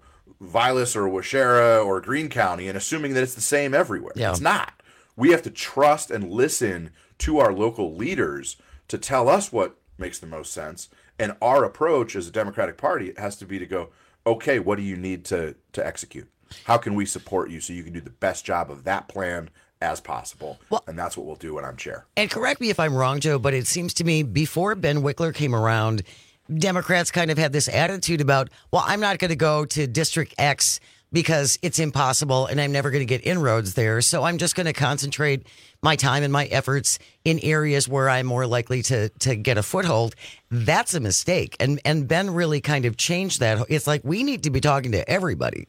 Vilas or Waushara or Greene County, and assuming that it's the same everywhere. Yeah. It's not. We have to trust and listen to our local leaders to tell us what makes the most sense. And our approach as a Democratic Party has to be to go, okay, what do you need to execute? How can we support you so you can do the best job of that plan as possible? Well, and that's what we'll do when I'm chair. And correct me if I'm wrong, Joe, but it seems to me before Ben Wickler came around, Democrats kind of had this attitude about, well, I'm not going to go to District X because it's impossible and I'm never going to get inroads there. So I'm just going to concentrate my time and my efforts in areas where I'm more likely to get a foothold. That's a mistake. And Ben really kind of changed that. It's like we need to be talking to everybody.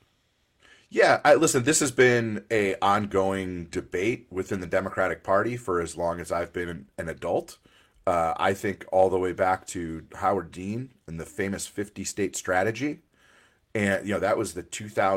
Yeah, listen, this has been an ongoing debate within the Democratic Party for as long as I've been an adult. I think all the way back to Howard Dean and the famous 50-state strategy. And, that was the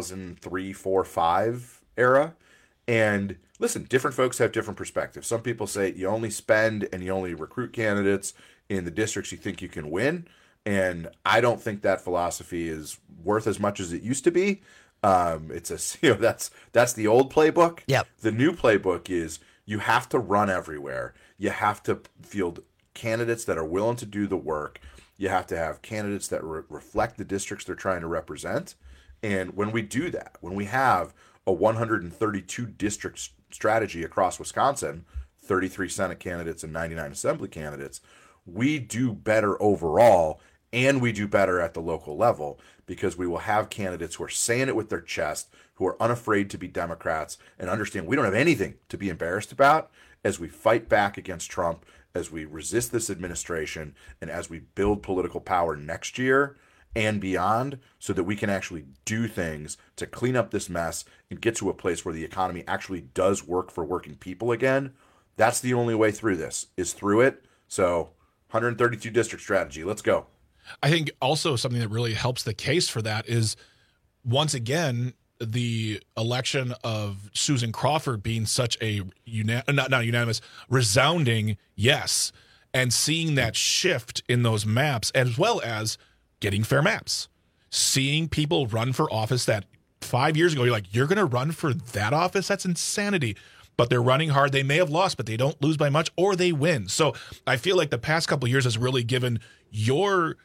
2003, 4, 5 era. And listen, different folks have different perspectives. Some people say you only spend and you only recruit candidates in the districts you think you can win. And I don't think that philosophy is worth as much as it used to be. It's that's the old playbook. Yep. The new playbook is you have to run everywhere. You have to field candidates that are willing to do the work. You have to have candidates that reflect the districts they're trying to represent. And when we do that, when we have a 132 district strategy across Wisconsin, 33 Senate candidates and 99 Assembly candidates, we do better overall, and we do better at the local level because we will have candidates who are saying it with their chest, who are unafraid to be Democrats and understand we don't have anything to be embarrassed about as we fight back against Trump, as we resist this administration, and as we build political power next year and beyond so that we can actually do things to clean up this mess and get to a place where the economy actually does work for working people again. That's the only way through this, is through it. So 132 district strategy. Let's go. I think also something that really helps the case for that is, once again, the election of Susan Crawford being such a not unanimous, resounding yes, and seeing that shift in those maps, as well as getting fair maps, seeing people run for office that 5 years ago, you're like, you're going to run for that office? That's insanity. But they're running hard. They may have lost, but they don't lose by much, or they win. So I feel like the past couple of years has really given your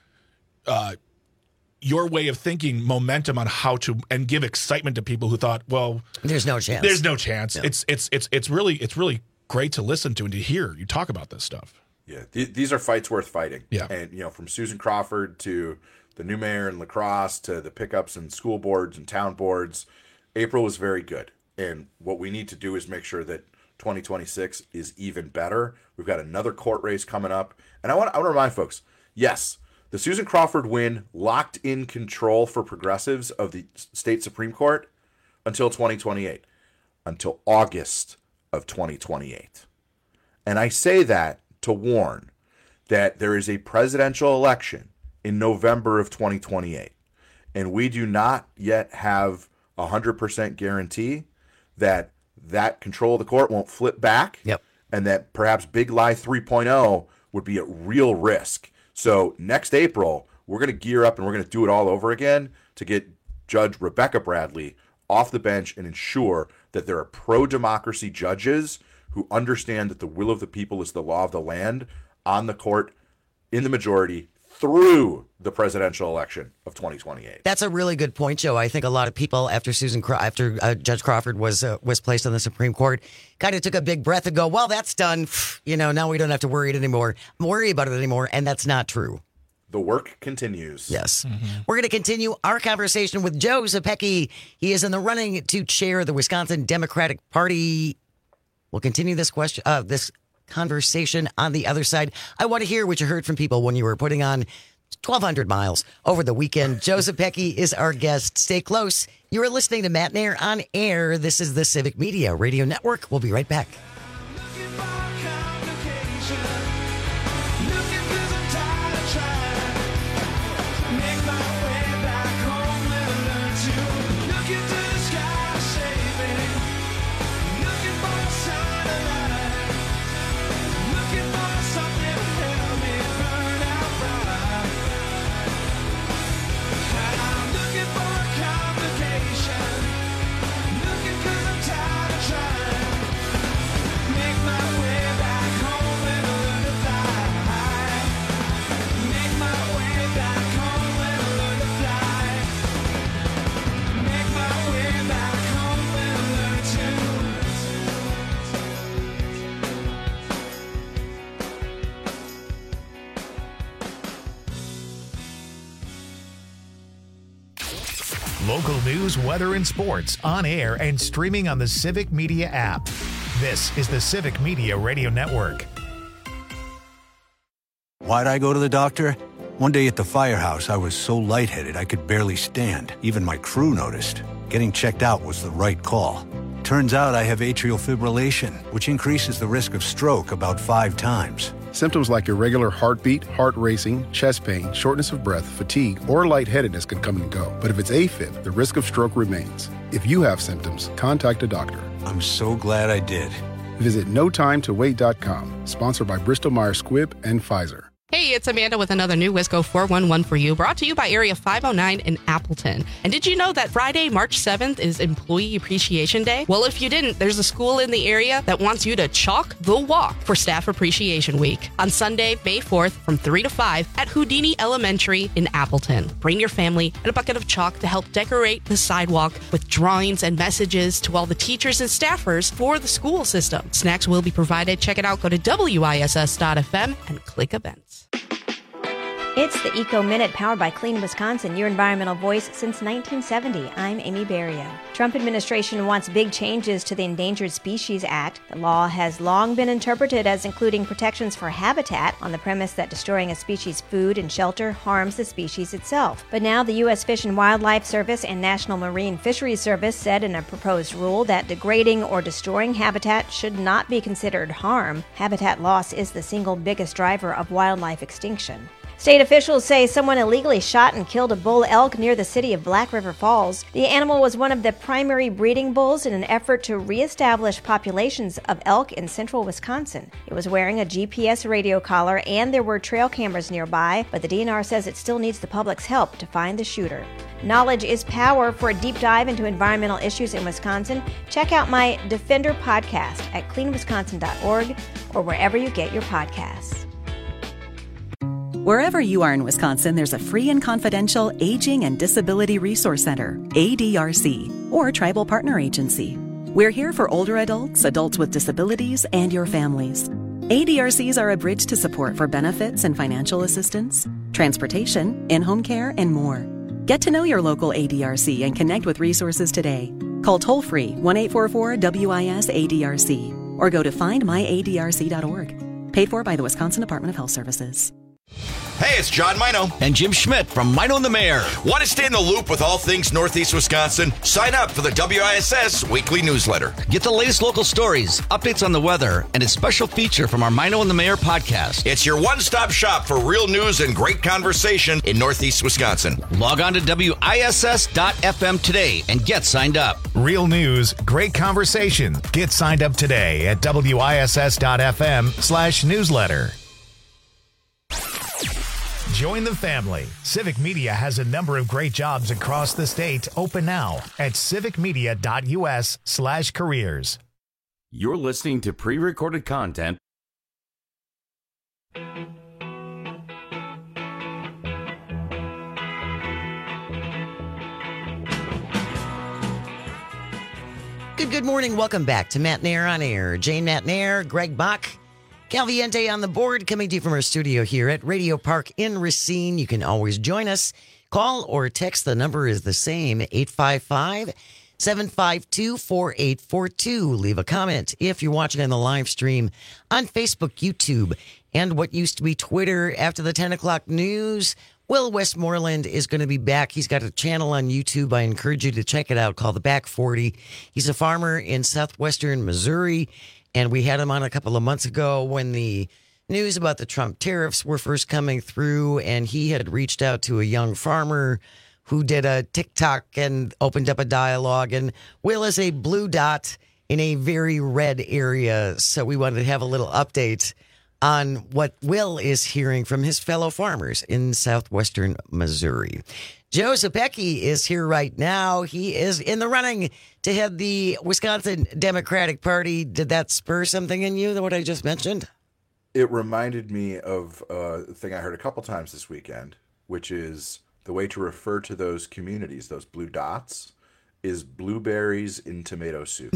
way of thinking momentum on how to, and give excitement to people who thought, well, there's no chance. There's no chance. No. It's really great to listen to and to hear you talk about this stuff. Yeah, these are fights worth fighting. Yeah, and from Susan Crawford to the new mayor in La Crosse to the pickups in school boards and town boards, April was very good. And what we need to do is make sure that 2026 is even better. We've got another court race coming up, and I want to remind folks, yes, the Susan Crawford win locked in control for progressives of the state Supreme Court until 2028, until August of 2028. And I say that to warn that there is a presidential election in November of 2028, and we do not yet have 100% guarantee that control of the court won't flip back, and that perhaps Big Lie 3.0 would be at real risk. So next April, we're going to gear up and we're going to do it all over again to get Judge Rebecca Bradley off the bench and ensure that there are pro-democracy judges who understand that the will of the people is the law of the land on the court in the majority through the presidential election of 2028. That's a really good point, Joe. I think a lot of people after Judge Crawford was placed on the Supreme Court kind of took a big breath and go, well, that's done. Now we don't have to worry about it anymore. And that's not true. The work continues. Yes. Mm-hmm. We're going to continue our conversation with Joe Zepecki. He is in the running to chair the Wisconsin Democratic Party. We'll continue this conversation on the other side. I want to hear what you heard from people when you were putting on 1,200 miles over the weekend. Joe Zepecki is our guest. Stay close. You are listening to Matt Nair on Air. This is the Civic Media Radio Network. We'll be right back. Local news, weather, and sports on air and streaming on the Civic Media app. This is the Civic Media Radio Network. Why'd I go to the doctor? One day at the firehouse, I was so lightheaded I could barely stand. Even my crew noticed. Getting checked out was the right call. Turns out I have atrial fibrillation, which increases the risk of stroke about 5 times. Symptoms like irregular heartbeat, heart racing, chest pain, shortness of breath, fatigue, or lightheadedness can come and go. But if it's AFib, the risk of stroke remains. If you have symptoms, contact a doctor. I'm so glad I did. Visit NoTimeToWait.com, sponsored by Bristol Myers Squibb and Pfizer. Hey Hey, it's Amanda with another new Wisco 411 for you, brought to you by Area 509 in Appleton. And did you know that Friday, March 7th is Employee Appreciation Day? Well, if you didn't, there's a school in the area that wants you to chalk the walk for Staff Appreciation Week on Sunday, May 4th from 3 to 5 at Houdini Elementary in Appleton. Bring your family and a bucket of chalk to help decorate the sidewalk with drawings and messages to all the teachers and staffers for the school system. Snacks will be provided. Check it out. Go to WISS.FM and click events. It's the Eco Minute powered by Clean Wisconsin, your environmental voice since 1970. I'm Amy Berrio. Trump administration wants big changes to the Endangered Species Act. The law has long been interpreted as including protections for habitat on the premise that destroying a species' food and shelter harms the species itself. But now the U.S. Fish and Wildlife Service and National Marine Fisheries Service said in a proposed rule that degrading or destroying habitat should not be considered harm. Habitat loss is the single biggest driver of wildlife extinction. State officials say someone illegally shot and killed a bull elk near the city of Black River Falls. The animal was one of the primary breeding bulls in an effort to reestablish populations of elk in central Wisconsin. It was wearing a GPS radio collar and there were trail cameras nearby, but the DNR says it still needs the public's help to find the shooter. Knowledge is power. For a deep dive into environmental issues in Wisconsin, check out my Defender podcast at cleanwisconsin.org or wherever you get your podcasts. Wherever you are in Wisconsin, there's a free and confidential Aging and Disability Resource Center, ADRC, or Tribal Partner Agency. We're here for older adults, adults with disabilities, and your families. ADRCs are a bridge to support for benefits and financial assistance, transportation, in-home care, and more. Get to know your local ADRC and connect with resources today. Call toll-free 1-844-WIS-ADRC or go to findmyadrc.org. Paid for by the Wisconsin Department of Health Services. Hey, it's John Mino. And Jim Schmidt from Mino and the Mayor. Want to stay in the loop with all things Northeast Wisconsin? Sign up for the WISS weekly newsletter. Get the latest local stories, updates on the weather, and a special feature from our Mino and the Mayor podcast. It's your one-stop shop for real news and great conversation in Northeast Wisconsin. Log on to WISS.FM today and get signed up. Real news, great conversation. Get signed up today at WISS.FM/newsletter. Join the family. Civic Media has a number of great jobs across the state open now at civicmedia.us/careers. You're listening to pre-recorded content. Good morning. Welcome back to Matt Nair on Air. Jane Matt Nair, Greg Bach, Calviente on the board, coming to you from our studio here at Radio Park in Racine. You can always join us. Call or text. The number is the same, 855-752-4842. Leave a comment if you're watching on the live stream on Facebook, YouTube, and what used to be Twitter. After the 10 o'clock news, Will Westmoreland is going to be back. He's got a channel on YouTube. I encourage you to check it out, called The Back 40. He's a farmer in southwestern Missouri. And we had him on a couple of months ago when the news about the Trump tariffs were first coming through, and he had reached out to a young farmer who did a TikTok and opened up a dialogue. And Will is a blue dot in a very red area, so we wanted to have a little update on what Will is hearing from his fellow farmers in southwestern Missouri. Joe Zepecki is here right now. He is in the running to head the Wisconsin Democratic Party. Did that spur something in you, what I just mentioned? It reminded me of a thing I heard a couple times this weekend, which is the way to refer to those communities, those blue dots, is blueberries in tomato soup.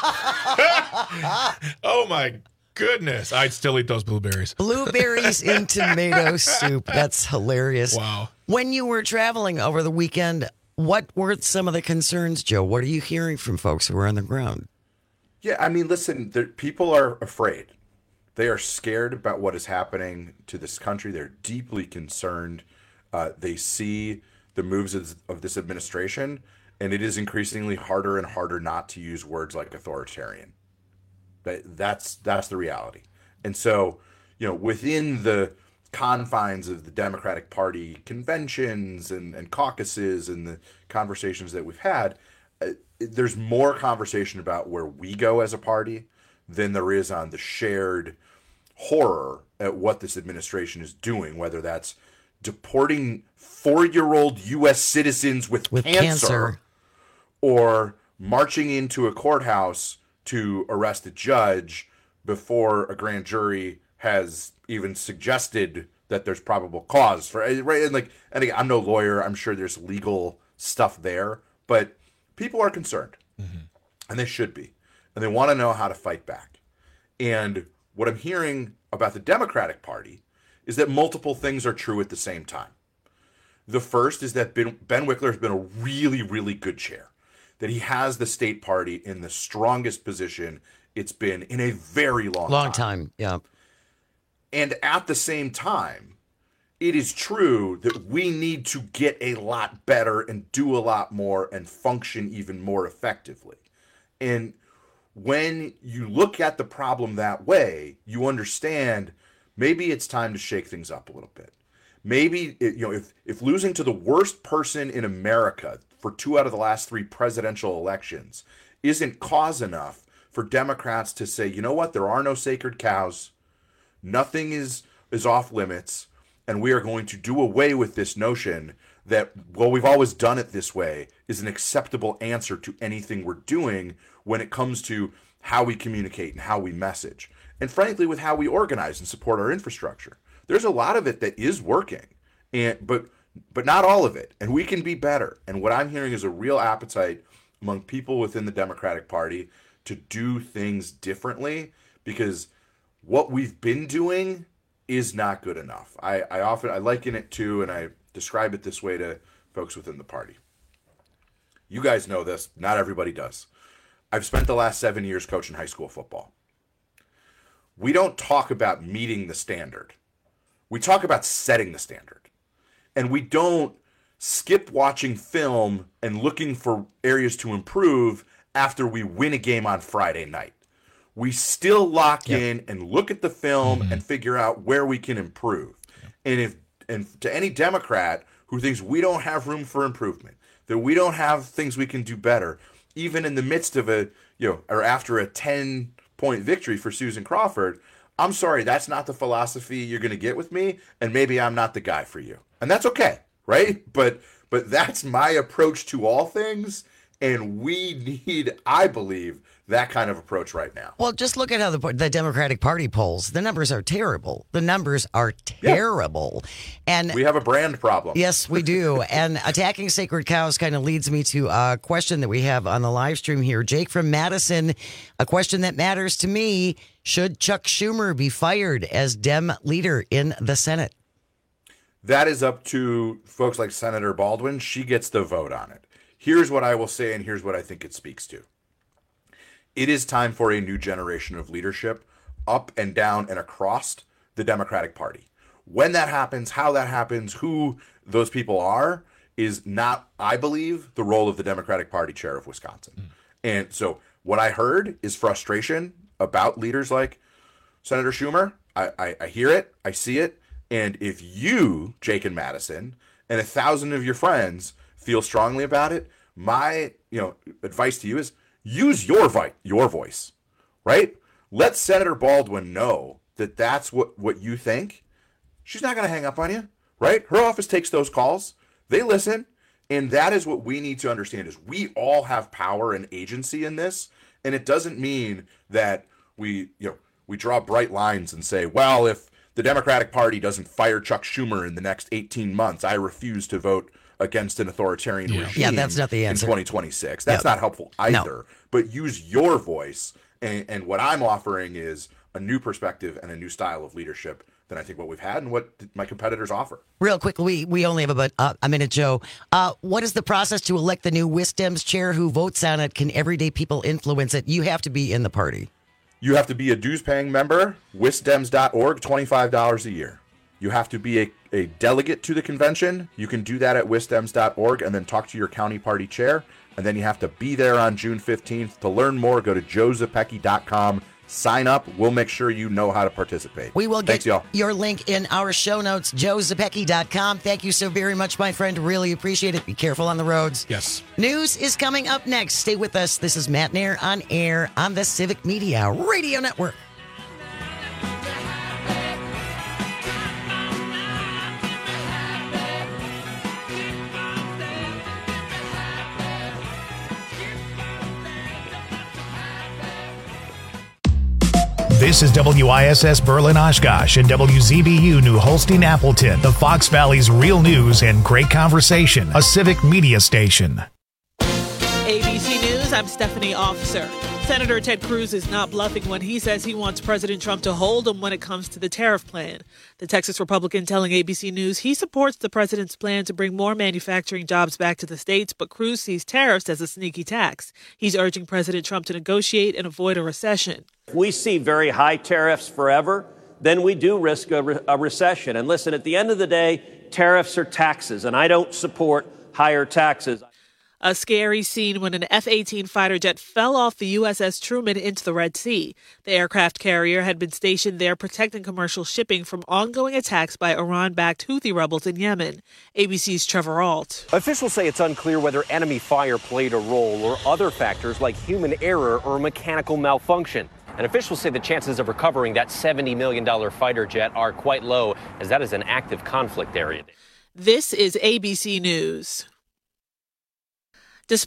Oh, my goodness. I'd still eat those blueberries. Blueberries in tomato soup. That's hilarious. Wow. When you were traveling over the weekend, what were some of the concerns, Joe? What are you hearing from folks who are on the ground? Yeah, I mean, listen, people are afraid. They are scared about what is happening to this country. They're deeply concerned. They see the moves of this administration, and it is increasingly harder and harder not to use words like authoritarian. That's the reality. And so, within the confines of the Democratic Party conventions and caucuses and the conversations that we've had, there's more conversation about where we go as a party than there is on the shared horror at what this administration is doing, whether that's deporting 4-year-old U.S. citizens with cancer or marching into a courthouse to arrest a judge before a grand jury has even suggested that there's probable cause for, right? And again, I'm no lawyer. I'm sure there's legal stuff there, but people are concerned, and they should be, and they want to know how to fight back. And what I'm hearing about the Democratic Party is that multiple things are true at the same time. The first is that Ben Wickler has been a really, really good chair, that he has the state party in the strongest position it's been in a very long time. Yeah. And at the same time, it is true that we need to get a lot better and do a lot more and function even more effectively. And when you look at the problem that way, you understand maybe it's time to shake things up a little bit. Maybe, if losing to the worst person in America for 2 out of the last 3 presidential elections isn't cause enough for Democrats to say, you know what, there are no sacred cows, nothing is off limits, and we are going to do away with this notion that, well, we've always done it this way is an acceptable answer to anything we're doing when it comes to how we communicate and how we message. And frankly, with how we organize and support our infrastructure. There's a lot of it that is working, but not all of it. And we can be better. And what I'm hearing is a real appetite among people within the Democratic Party to do things differently, because what we've been doing is not good enough. I liken it to, and I describe it this way to folks within the party. You guys know this. Not everybody does. I've spent the last 7 years coaching high school football. We don't talk about meeting the standard. We talk about setting the standard. And we don't skip watching film and looking for areas to improve after we win a game on Friday night. We still lock in and look at the film and figure out where we can improve. And to any Democrat who thinks we don't have room for improvement, that we don't have things we can do better, even in the midst of or after a 10-point victory for Susan Crawford, I'm sorry, that's not the philosophy you're going to get with me, and maybe I'm not the guy for you. And that's okay, right? But that's my approach to all things, and we need, I believe, that kind of approach right now. Well, just look at how the Democratic Party polls. The numbers are terrible. The numbers are terrible. And we have a brand problem. Yes, we do. And attacking sacred cows kind of leads me to a question that we have on the live stream here. Jake from Madison, a question that matters to me. Should Chuck Schumer be fired as Dem leader in the Senate? That is up to folks like Senator Baldwin. She gets the vote on it. Here's what I will say, and here's what I think it speaks to. It is time for a new generation of leadership up and down and across the Democratic Party. When that happens, how that happens, who those people are, is not, I believe, the role of the Democratic Party chair of Wisconsin. And so what I heard is frustration about leaders like Senator Schumer. I hear it. I see it. And if you, Jake and Madison, and 1,000 of your friends feel strongly about it, my advice to you is use your voice, right? Let Senator Baldwin know that that's what you think. She's not going to hang up on you, right? Her office takes those calls. They listen. And that is what we need to understand is we all have power and agency in this. And it doesn't mean that we draw bright lines and say, well, if the Democratic Party doesn't fire Chuck Schumer in the next 18 months, I refuse to vote against an authoritarian regime. Yeah, that's not the answer. In 2026. That's not helpful either. No. But use your voice. And what I'm offering is a new perspective and a new style of leadership than I think what we've had and what my competitors offer. Real quick, we only have about a minute, Joe. What is the process to elect the new WisDems chair? Who votes on it? Can everyday people influence it? You have to be in the party. You have to be a dues-paying member, wisdems.org, $25 a year. You have to be a delegate to the convention. You can do that at wisdems.org and then talk to your county party chair. And then you have to be there on June 15th. To learn more, go to joezapecki.com. Sign up. We'll make sure you know how to participate. We will get your link in our show notes, joezapecki.com. Thank you so very much, my friend. Really appreciate it. Be careful on the roads. Yes. News is coming up next. Stay with us. This is Matt Nair on air on the Civic Media Radio Network. This is WISS Berlin Oshkosh and WZBU New Holstein Appleton, the Fox Valley's real news and great conversation, a civic media station. ABC News, I'm Stephanie Officer. Senator Ted Cruz is not bluffing when he says he wants President Trump to hold him when it comes to the tariff plan. The Texas Republican telling ABC News he supports the president's plan to bring more manufacturing jobs back to the states, but Cruz sees tariffs as a sneaky tax. He's urging President Trump to negotiate and avoid a recession. If we see very high tariffs forever, then we do risk a recession. And listen, at the end of the day, tariffs are taxes, and I don't support higher taxes. A scary scene when an F-18 fighter jet fell off the USS Truman into the Red Sea. The aircraft carrier had been stationed there protecting commercial shipping from ongoing attacks by Iran-backed Houthi rebels in Yemen. ABC's Trevor Ault. Officials say it's unclear whether enemy fire played a role or other factors like human error or mechanical malfunction. And officials say the chances of recovering that $70 million fighter jet are quite low, as that is an active conflict area. This is ABC News.